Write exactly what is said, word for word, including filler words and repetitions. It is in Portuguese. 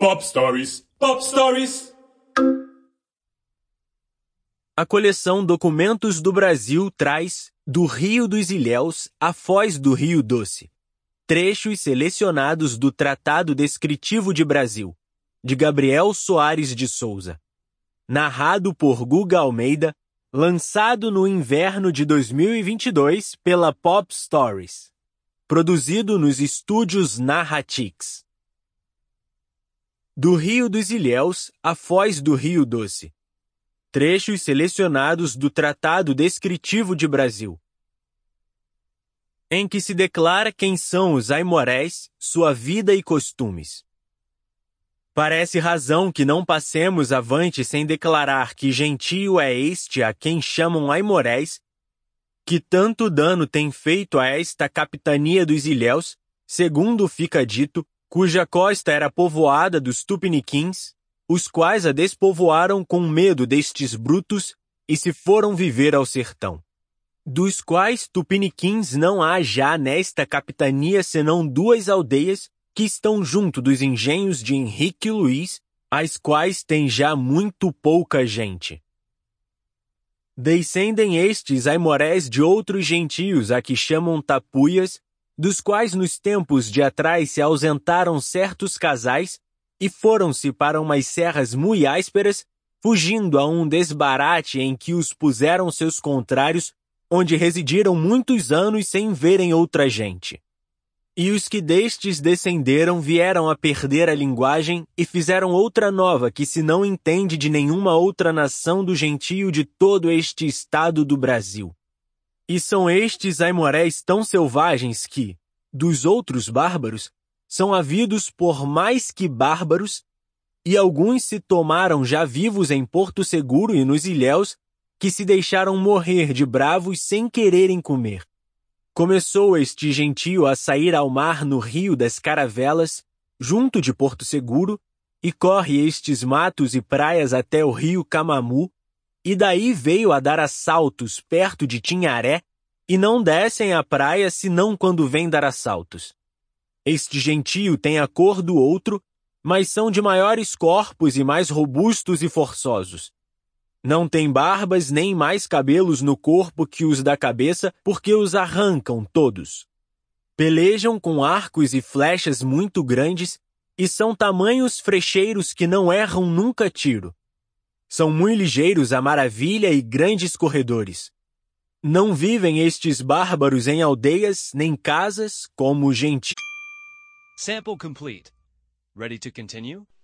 Pop Stories, Pop Stories. A coleção Documentos do Brasil traz Do Rio dos Ilhéus à Foz do Rio Doce. Trechos selecionados do Tratado Descritivo de Brasil, de Gabriel Soares de Souza. Narrado por Guga Almeida, lançado no inverno de dois mil e vinte e dois pela Pop Stories. Produzido nos estúdios Narratix. Do Rio dos Ilhéus à Foz do Rio Doce. Trechos selecionados do Tratado Descritivo de Brasil, em que se declara quem são os aimorés, sua vida e costumes. Parece razão que não passemos avante sem declarar que gentio é este a quem chamam aimorés, que tanto dano tem feito a esta capitania dos Ilhéus, segundo fica dito, cuja costa era povoada dos tupiniquins, os quais a despovoaram com medo destes brutos e se foram viver ao sertão. Dos quais tupiniquins não há já nesta capitania senão duas aldeias que estão junto dos engenhos de Henrique Luiz, as quais têm já muito pouca gente. Descendem estes aimorés de outros gentios a que chamam tapuias, dos quais nos tempos de atrás se ausentaram certos casais e foram-se para umas serras mui ásperas, fugindo a um desbarate em que os puseram seus contrários, onde residiram muitos anos sem verem outra gente. E os que destes descenderam vieram a perder a linguagem e fizeram outra nova que se não entende de nenhuma outra nação do gentio de todo este estado do Brasil. E são estes aimorés tão selvagens que, dos outros bárbaros, são havidos por mais que bárbaros, e alguns se tomaram já vivos em Porto Seguro e nos Ilhéus, que se deixaram morrer de bravos sem quererem comer. Começou este gentio a sair ao mar no Rio das Caravelas, junto de Porto Seguro, e corre estes matos e praias até o rio Camamu, e daí veio a dar assaltos perto de Tinharé, e não descem à praia senão quando vêm dar assaltos. Este gentio tem a cor do outro, mas são de maiores corpos e mais robustos e forçosos. Não têm barbas nem mais cabelos no corpo que os da cabeça, porque os arrancam todos. Pelejam com arcos e flechas muito grandes, e são tamanhos frecheiros que não erram nunca tiro. São muito ligeiros à maravilha e grandes corredores. Não vivem estes bárbaros em aldeias nem casas como gentios. Sample complete. Ready to continue?